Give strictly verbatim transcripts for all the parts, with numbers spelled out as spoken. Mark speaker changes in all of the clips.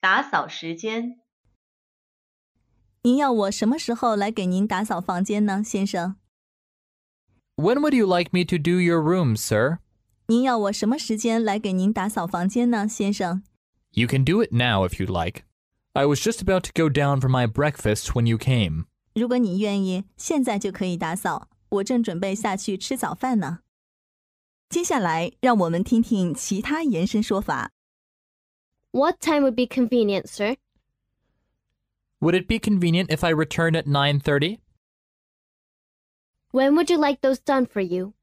Speaker 1: 打扫时间。
Speaker 2: 您要我什么时候来给您打扫房间呢，先生？
Speaker 3: When would you like me to do your rooms, sir?
Speaker 2: 您要我什么时间来给您打扫房间呢，先生？
Speaker 3: You can do it now if you'd like. I was just about to go down for my breakfast when you came.
Speaker 2: 如果你愿意，现在就可以打扫，我正准备下去吃早饭呢。接下来，让我们听听其他延伸说法。
Speaker 4: What time would be convenient, sir?
Speaker 3: Would it be convenient if I return at nine thirty?
Speaker 4: When would you like those done for you?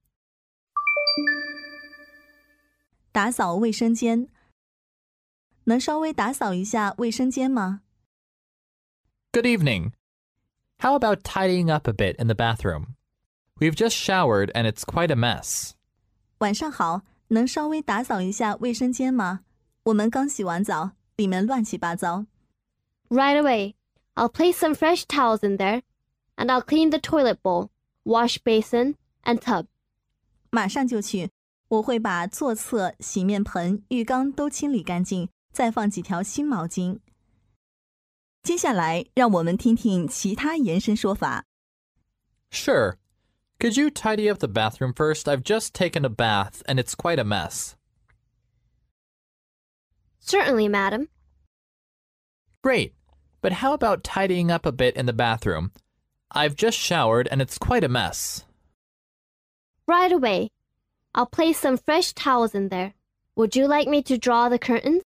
Speaker 2: 打扫卫生间，能稍微打扫一下卫生间吗？
Speaker 3: Good evening. How about tidying up a bit in the bathroom? We've just showered and it's quite a mess.
Speaker 2: 晚上好，能稍微打扫一下卫生间吗？我们刚洗完澡，里面乱七八糟。
Speaker 4: Right away. I'll place some fresh towels in there, and I'll clean the toilet bowl, wash basin, and tub.
Speaker 2: 马上就去，我会把座侧、洗面盆、浴缸都清理干净，再放几条新毛巾。接下来，让我们听听其他延伸说法。
Speaker 3: Sure. Could you tidy up the bathroom first? I've just taken a bath and it's quite a mess.
Speaker 4: Certainly, madam.
Speaker 3: Great. But how about tidying up a bit in the bathroom? I've just showered and it's quite a mess.
Speaker 4: Right away. I'll place some fresh towels in there. Would you like me to draw the curtains?